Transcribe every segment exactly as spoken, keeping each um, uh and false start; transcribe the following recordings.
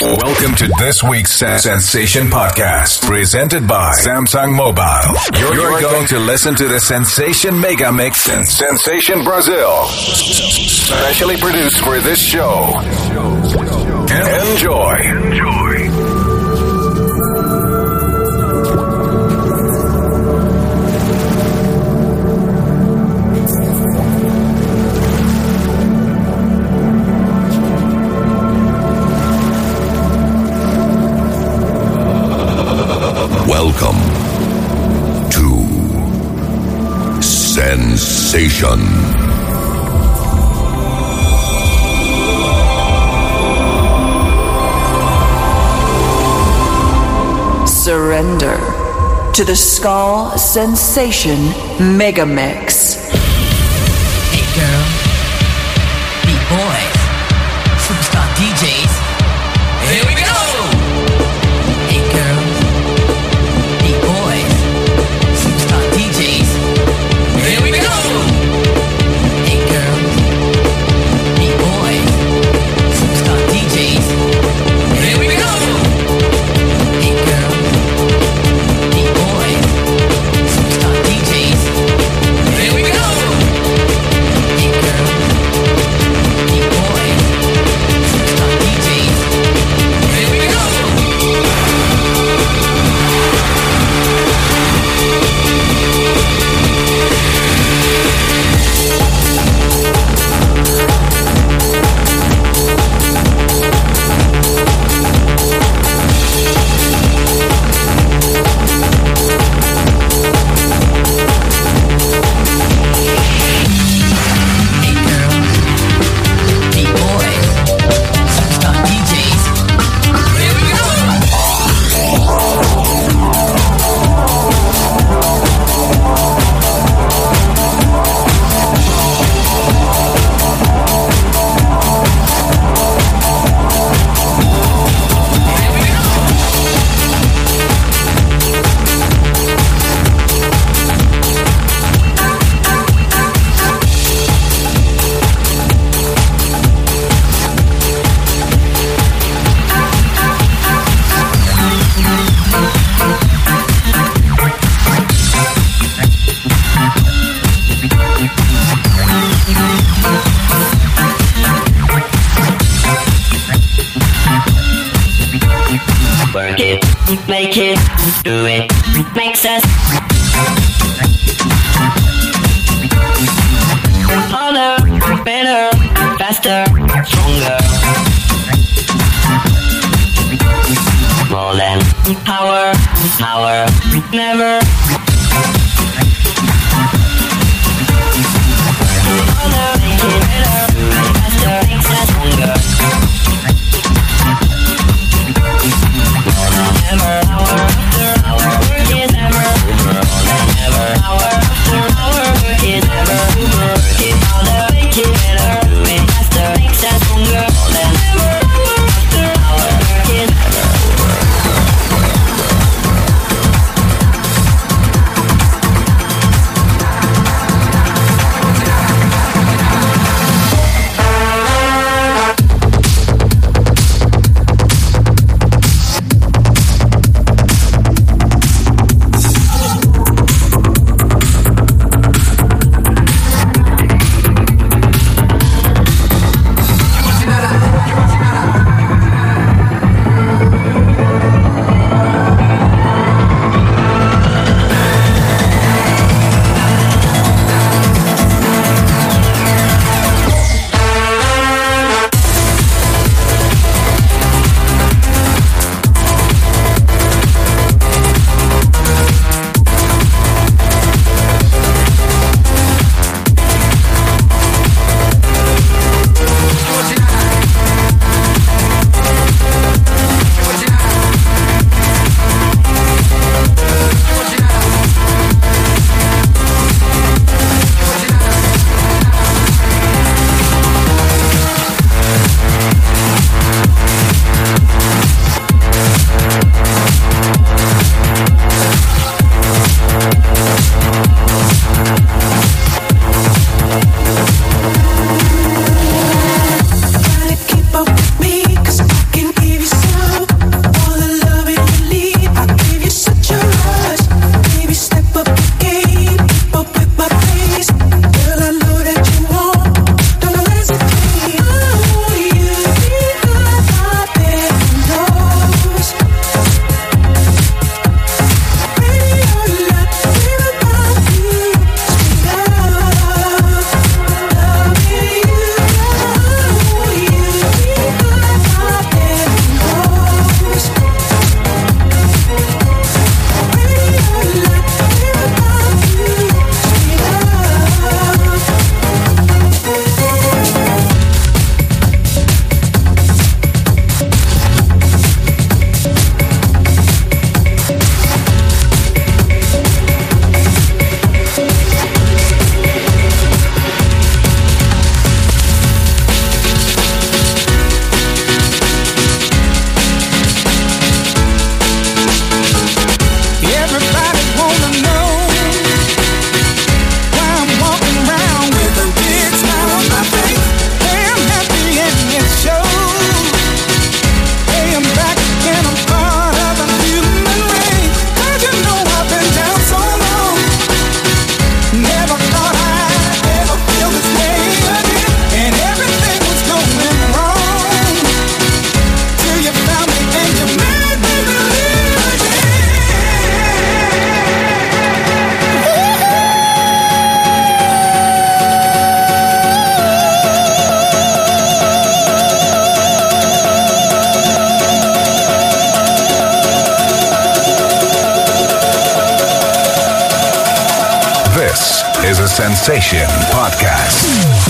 Welcome to this week's Sensation Podcast, presented by Samsung Mobile. You're, You're going to listen to the Sensation Mega Mix in Sensation Brazil, specially produced for this show. Enjoy. Enjoy. Welcome to Sensation. Surrender to the Skull Sensation Megamix. Hey girl, beat boys, superstar D Js. Here we go. Hey girl, beat boys, superstar D Js. Here we go. Hey girl, beat boys, superstar D Js. Here we go. Hey girl, beat boys, superstar D Js. Here we go. Hey girl, beat boys, superstar D Js. Here we go. Hey girl, beat boys, superstar D Js. Here we go. Work it, make it, do it, makes us harder, better, faster, stronger. More than power, power, never. Harder, make it better, do it faster, makes us stronger. More than ever, hour after hour, work is ever over. More than ever, hour after hour, work is ever over. Work it harder, make it better, do it faster, makes us stronger. More than ever, hour after hour, work is ever over. Sensation Podcast.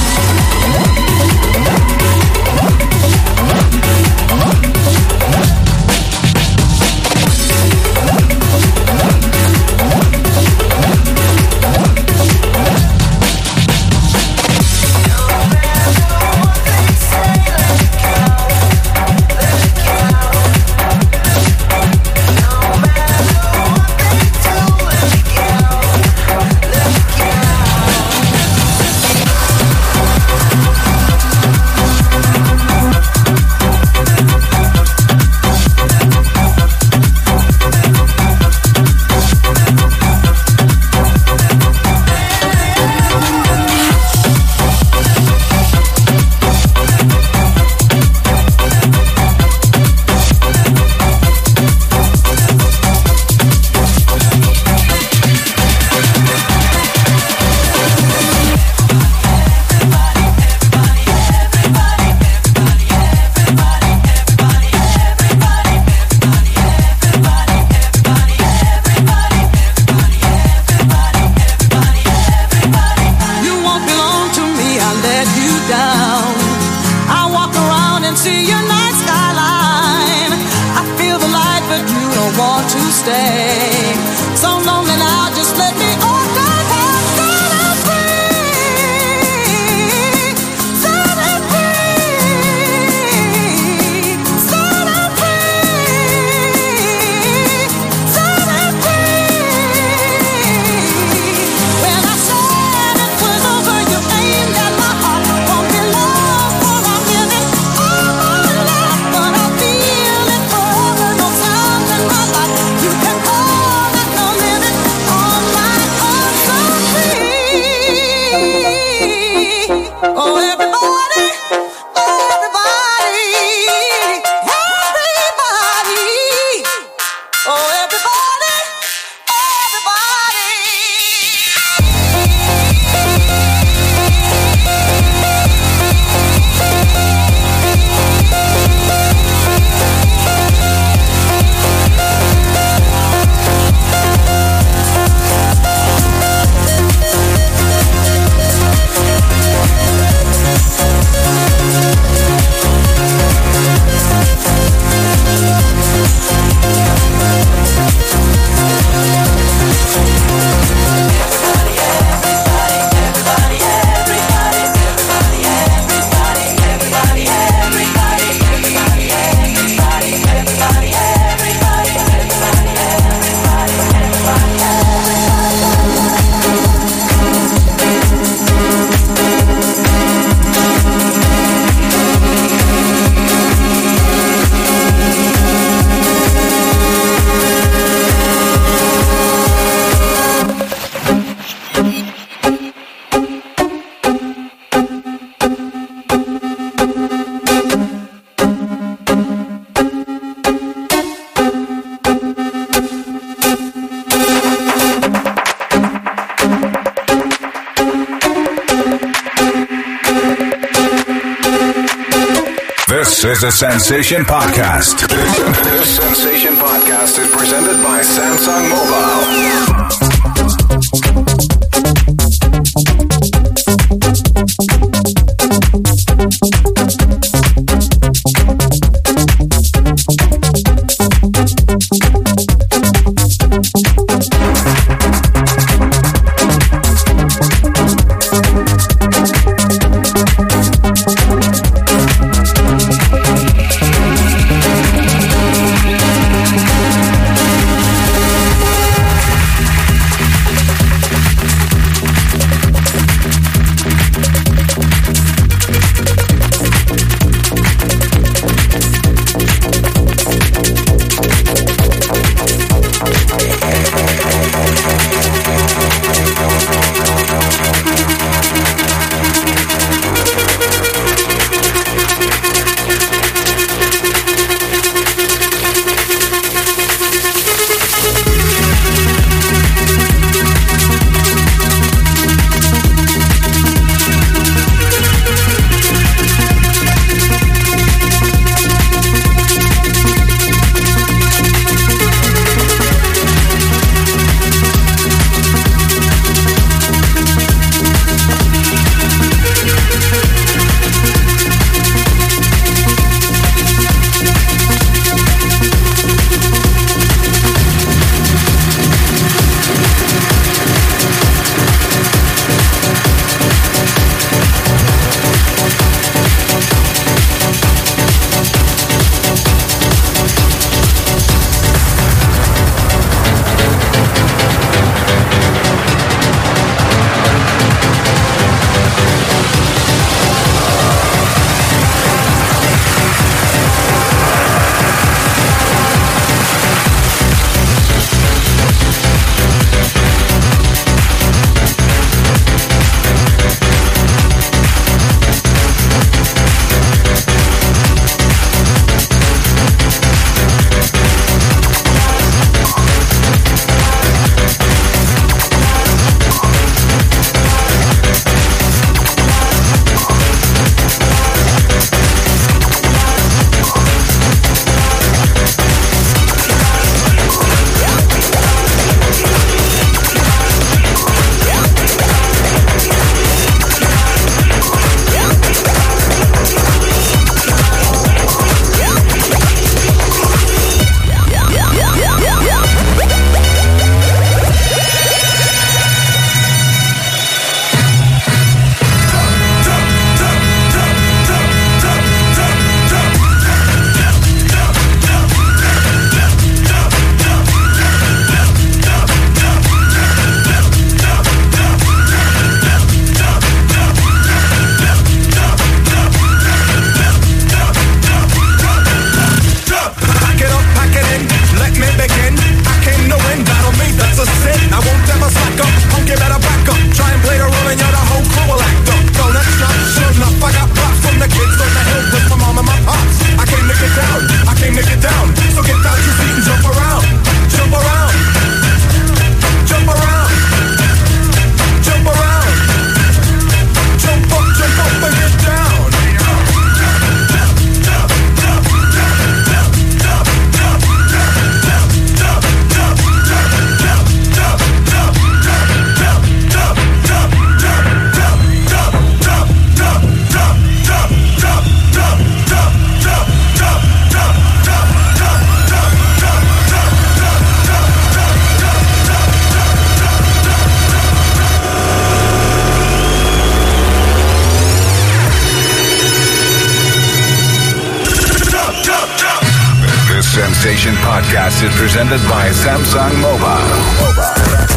This is a Sensation Podcast. This Sensation Podcast is presented by Samsung Mobile. Sensation Podcast is presented by Samsung Mobile.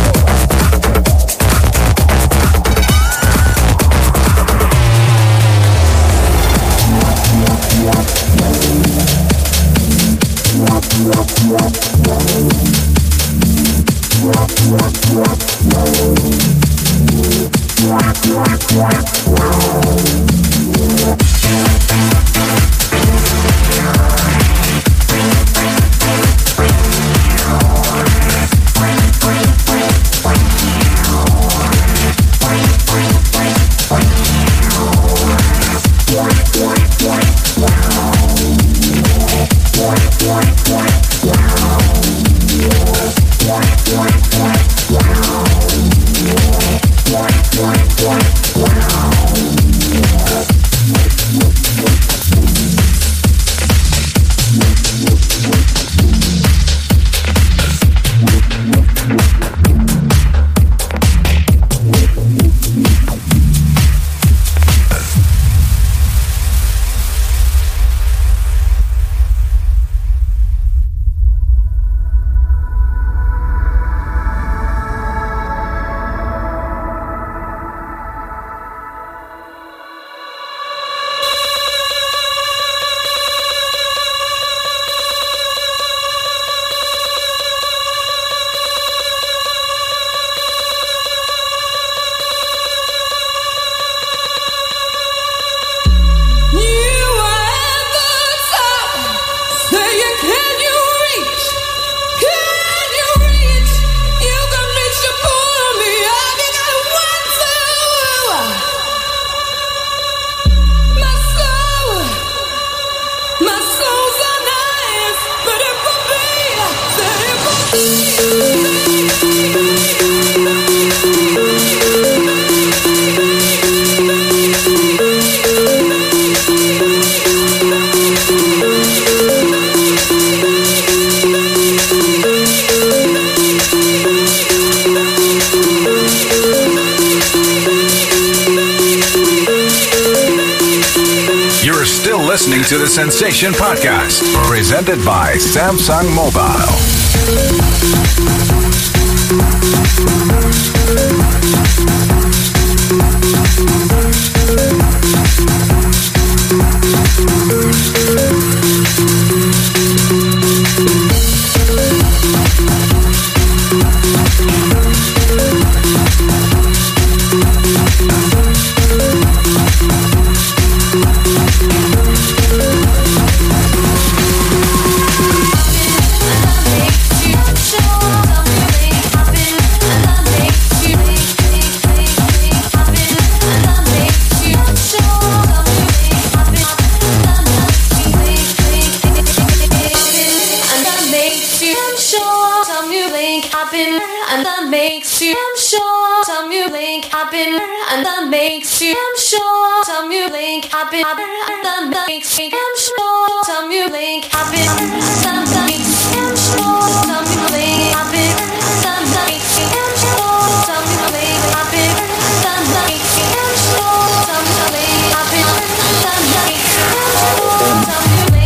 Listening to the Sensation Podcast, presented by Samsung Mobile. And that makes you, I'm sure, some you link happen, and that makes you, I'm sure, some you link happen, and that makes me, I'm sure, some you link happen, and that makes me, I'm sure, some you link happen, and that makes me, I'm sure, some you link happen, and that makes me, I'm sure, some you link happen, and that makes me, I'm sure, some you link.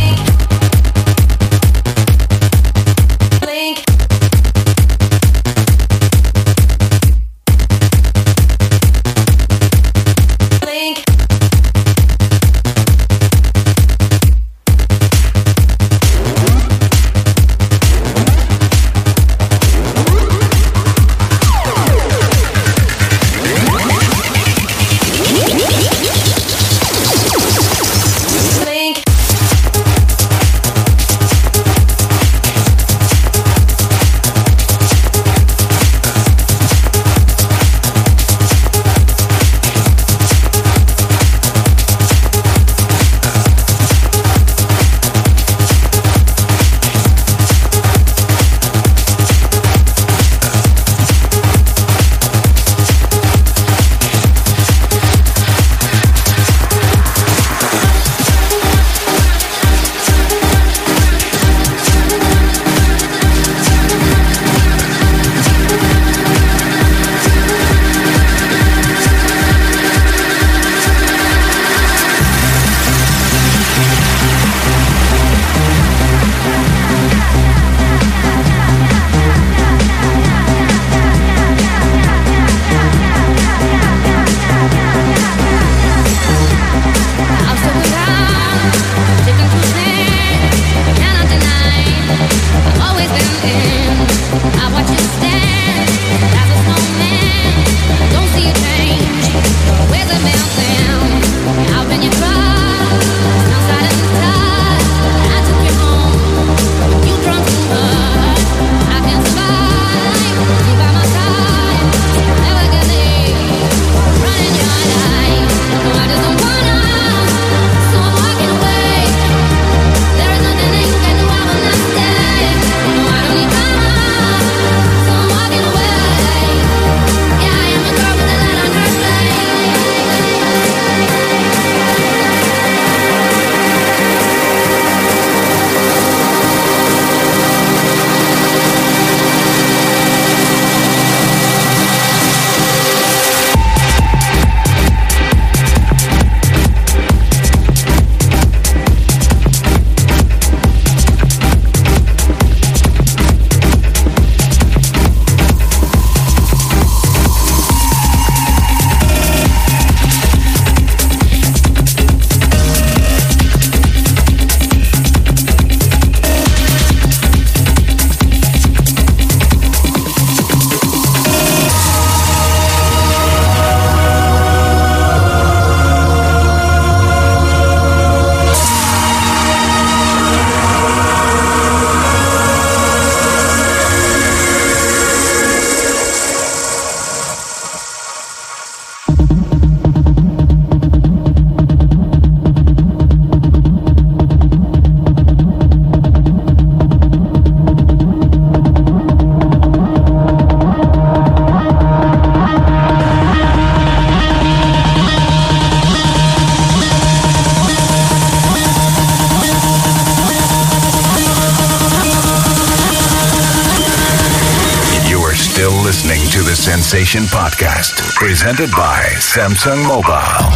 listening to the Sensation Podcast, presented by Samsung Mobile.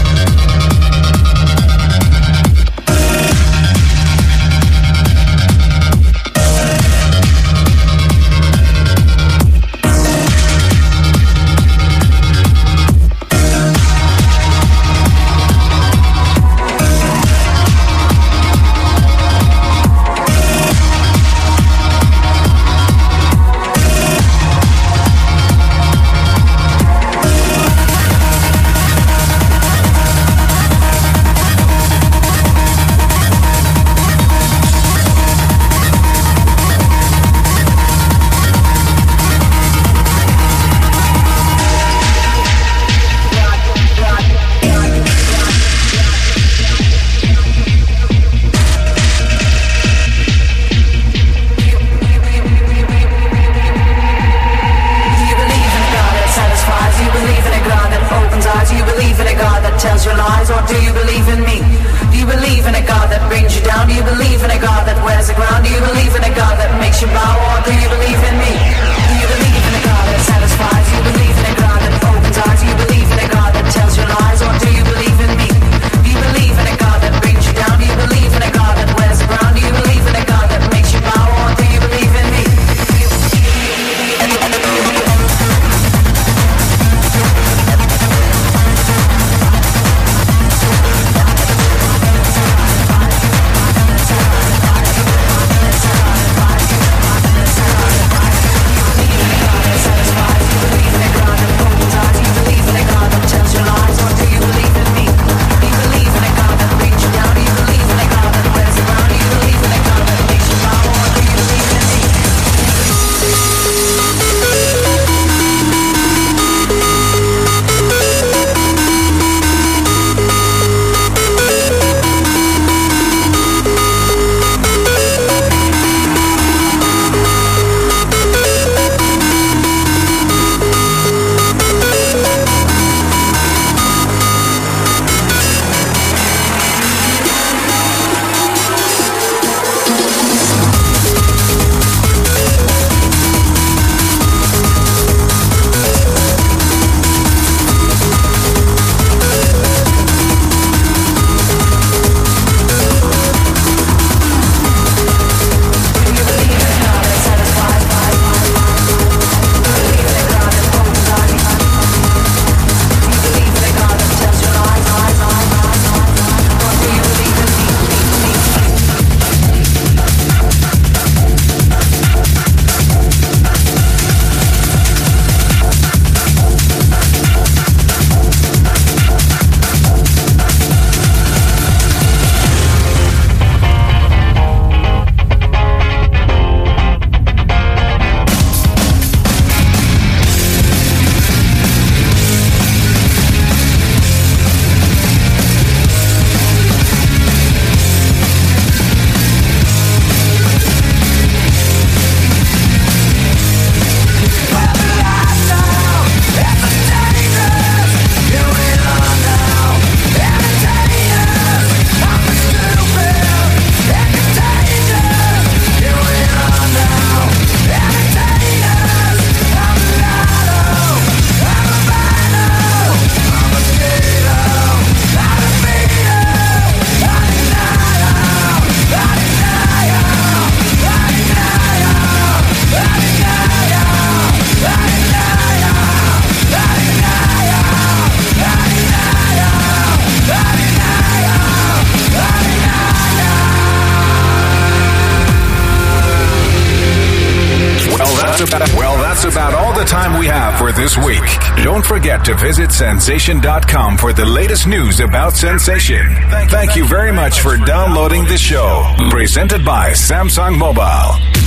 Well, that's about all the time we have for this week. Don't forget to visit sensation dot com for the latest news about Sensation. Thank you very much for downloading the show. Presented by Samsung Mobile.